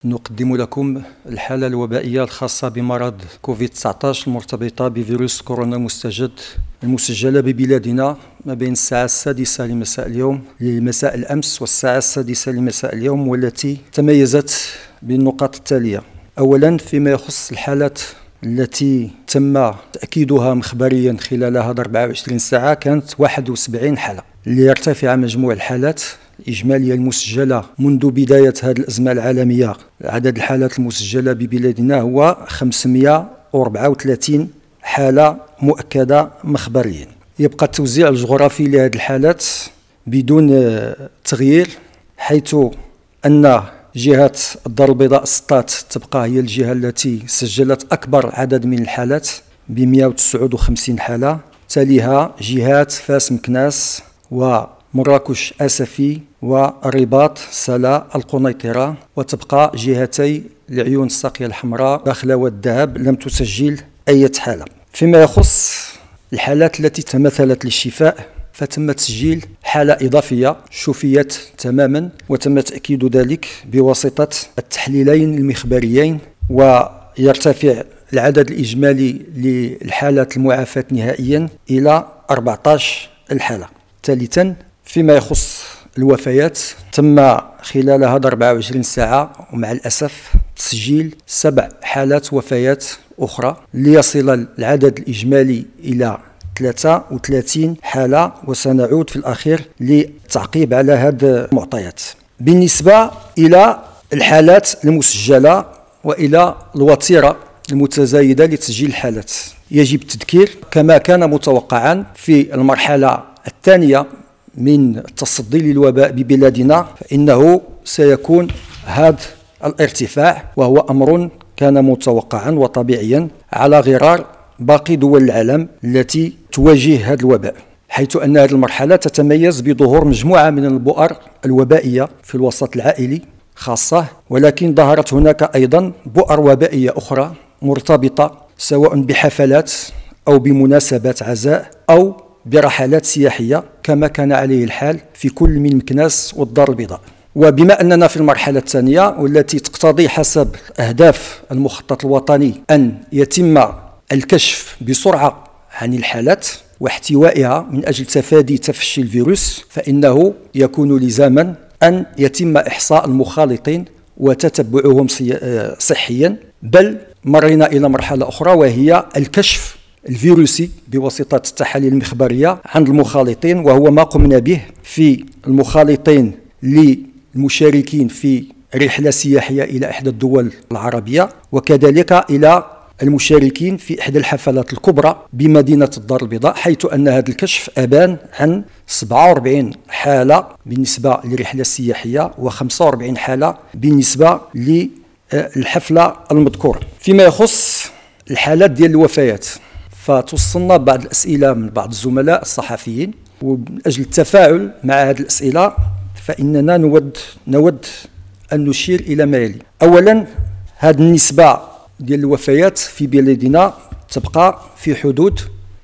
نقدم لكم الحالة الوبائية الخاصة بمرض كوفيد-19 المرتبطة بفيروس كورونا مستجد المسجلة ببلادنا ما بين الساعة 6 لمساء اليوم لمساء الأمس والساعة 6 لمساء اليوم، والتي تميزت بالنقاط التالية. أولا، فيما يخص الحالات التي تم تأكيدها مخبريا خلال هذه 24 ساعة كانت 71 حالة، ليرتفع مجموع الحالات الإجمالية المسجلة منذ بداية هذه الأزمة العالمية. عدد الحالات المسجلة ببلادنا هو 534 حالة مؤكدة مخبريا. يبقى التوزيع الجغرافي لهذه الحالات بدون تغيير، حيث أن جهة الدار البيضاء السطات تبقى هي الجهة التي سجلت أكبر عدد من الحالات ب 159 حالة، تليها جهات فاس مكناس ومراكش أسفي والرباط سلا القنيطرة، وتبقى جهتي العيون الساقية الحمراء داخلة والذهب لم تسجل أي حالة. فيما يخص الحالات التي تمثلت للشفاء فتم تسجيل حالة إضافية شفيت تماما، وتم تأكيد ذلك بواسطة التحليلين المخبريين، ويرتفع العدد الإجمالي للحالات المعافاة نهائيا إلى 14 الحالة. ثالثا، فيما يخص الوفيات تم خلال هذه 24 ساعة ومع الأسف تسجيل 7 حالات وفيات أخرى، ليصل العدد الإجمالي إلى 33 حالة، وسنعود في الأخير للتعقيب على هذه المعطيات. بالنسبة إلى الحالات المسجلة وإلى الوتيرة المتزايدة لتسجيل الحالات، يجب التذكير كما كان متوقعا في المرحلة الثانية من التصدي للوباء ببلادنا، فإنه سيكون هذا الارتفاع، وهو أمر كان متوقعا وطبيعيا على غرار باقي دول العالم التي تواجه هذا الوباء، حيث أن هذه المرحلة تتميز بظهور مجموعة من البؤر الوبائية في الوسط العائلي خاصة، ولكن ظهرت هناك أيضا بؤر وبائية أخرى مرتبطة سواء بحفلات أو بمناسبات عزاء أو برحلات سياحية، كما كان عليه الحال في كل من مكناس والدار البيضاء. وبما أننا في المرحلة الثانية والتي تقتضي حسب أهداف المخطط الوطني أن يتم الكشف بسرعة عن الحالات واحتوائها من أجل تفادي تفشي الفيروس، فإنه يكون لزاما أن يتم إحصاء المخالطين وتتبعهم صحيا، بل مرينا إلى مرحلة أخرى وهي الكشف الفيروسي بواسطة التحاليل المخبرية عند المخالطين، وهو ما قمنا به في المخالطين للمشاركين في رحلة سياحية إلى إحدى الدول العربية، وكذلك إلى المشاركين في إحدى الحفلات الكبرى بمدينة الدار البيضاء، حيث أن هذا الكشف أبان عن 47 حالة بالنسبة للرحلة السياحية و45 حالة بالنسبة للحفلة المذكورة. فيما يخص الحالات ديال الوفيات، فتوصلنا بعض الأسئلة من بعض الزملاء الصحفيين، ومن أجل التفاعل مع هذه الأسئلة فإننا نود أن نشير إلى ما يلي. أولا، هذه النسبة ديال الوفيات في بلادنا تبقى في حدود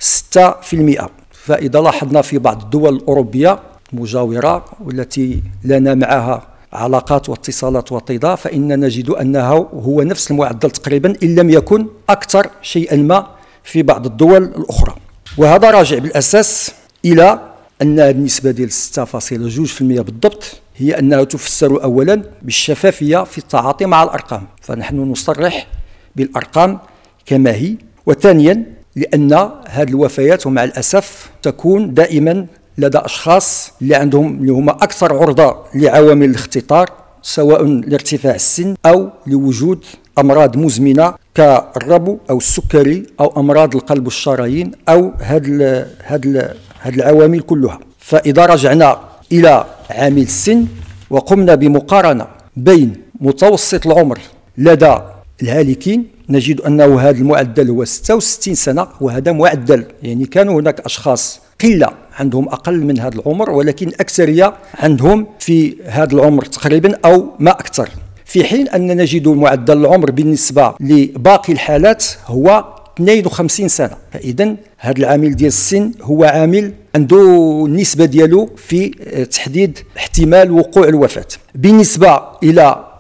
6%، فإذا لاحظنا في بعض الدول الأوروبية المجاورة والتي لنا معها علاقات واتصالات وطيدة، فإننا نجد أنه هو نفس المعدل تقريبا إن لم يكن أكثر شيئا ما في بعض الدول الأخرى. وهذا راجع بالأساس إلى أن النسبة ديال 6.2% بالضبط هي أنها تفسر أولا بالشفافية في التعاطي مع الأرقام، فنحن نصرح بالأرقام كما هي، وثانيا لأن هذه الوفيات ومع الأسف تكون دائما لدى أشخاص اللي هم أكثر عرضة لعوامل الاختطار، سواء لارتفاع السن أو لوجود أمراض مزمنة كالربو أو السكري أو أمراض القلب والشرايين أو هذه العوامل كلها. فإذا رجعنا إلى عامل السن وقمنا بمقارنة بين متوسط العمر لدى الهالكين، نجد أنه هذا المعدل هو 66 سنة، وهذا معدل يعني كانوا هناك أشخاص قلة عندهم أقل من هذا العمر، ولكن أكثرية عندهم في هذا العمر تقريبا أو ما أكثر، في حين أن نجد معدل العمر بالنسبة لباقي الحالات هو 52 سنة. فإذا هذا العامل ديال السن هو عامل عنده النسبة ديالو في تحديد احتمال وقوع الوفاة. بالنسبة إلى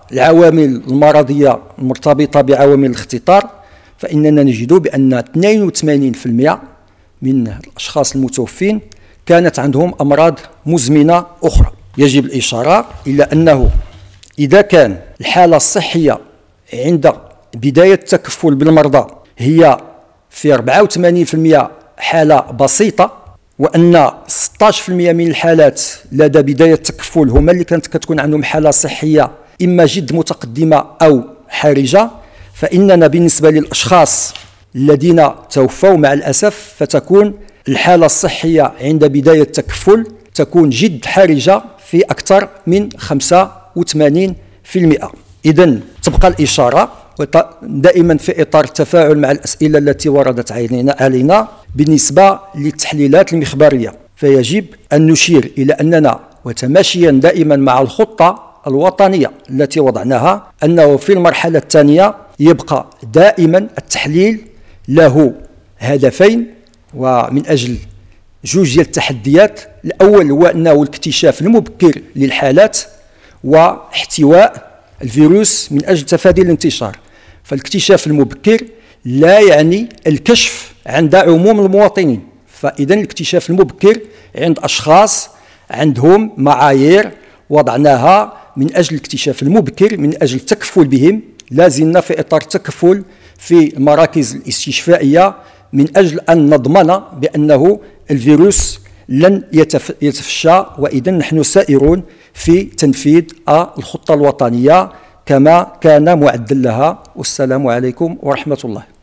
العوامل المرضية المرتبطة بعوامل الاختطار، فإننا نجد بأن 82% من الأشخاص المتوفين كانت عندهم أمراض مزمنة أخرى. يجب الإشارة إلى أنه إذا كان الحالة الصحية عند بداية التكفل بالمرضى هي في 84% حالة بسيطة، وأن 16% من الحالات لدى بداية التكفل هما اللي كتكون عندهم حالة صحية إما جد متقدمة أو حرجة، فإننا بالنسبة للأشخاص الذين توفوا مع الأسف فتكون الحالة الصحية عند بداية التكفل تكون جد حرجة في أكثر من 85%. إذن تبقى الإشارة دائما في إطار التفاعل مع الأسئلة التي وردت علينا بالنسبة للتحليلات المخبرية، فيجب أن نشير إلى أننا وتماشيا دائما مع الخطة الوطنية التي وضعناها أنه في المرحلة الثانية يبقى دائما التحليل له هدفين، ومن أجل جوج ديال التحديات. الأول هو أنه الاكتشاف المبكر للحالات واحتواء الفيروس من أجل تفادي الانتشار. فالاكتشاف المبكر لا يعني الكشف عند عموم المواطنين، فإذا الاكتشاف المبكر عند أشخاص عندهم معايير وضعناها من أجل الاكتشاف المبكر من أجل التكفل بهم. لازلنا في إطار التكفل في المراكز الاستشفائية من أجل أن نضمن بأنه الفيروس لن يتفشى، وإذا نحن سائرون في تنفيذ الخطة الوطنية كما كان معدل لها. والسلام عليكم ورحمة الله.